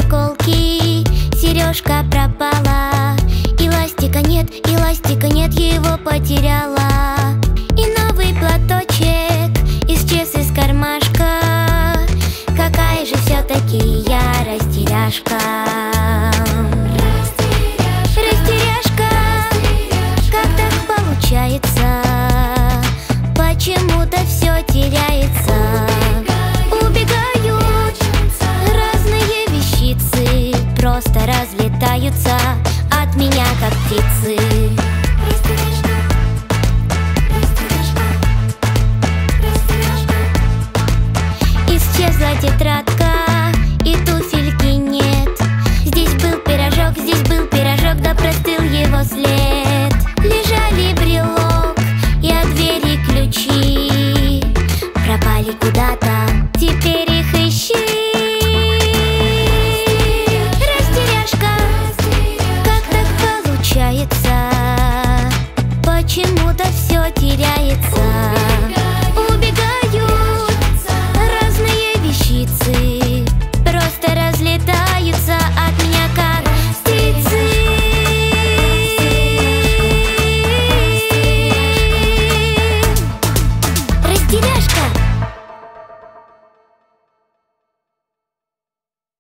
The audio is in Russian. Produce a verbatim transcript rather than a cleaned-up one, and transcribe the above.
заколки, сережка пропала. Эластика нет, эластика нет, его потеряла. И новый платочек исчез из кармашка. Какая же все-таки я растеряшка. Растеряшка, как так получается? Почему-то все теряется. Убегают разные вещицы, просто разлетаются от меня, как птицы. Исчезла тетрадка, и туфельки нет. Здесь был пирожок, здесь был пирожок, да простыл его след. Лежали брелок и от двери ключи, пропали куда-то, теперь их ищи. Растеряшка, как так получается? Почему-то все теряется.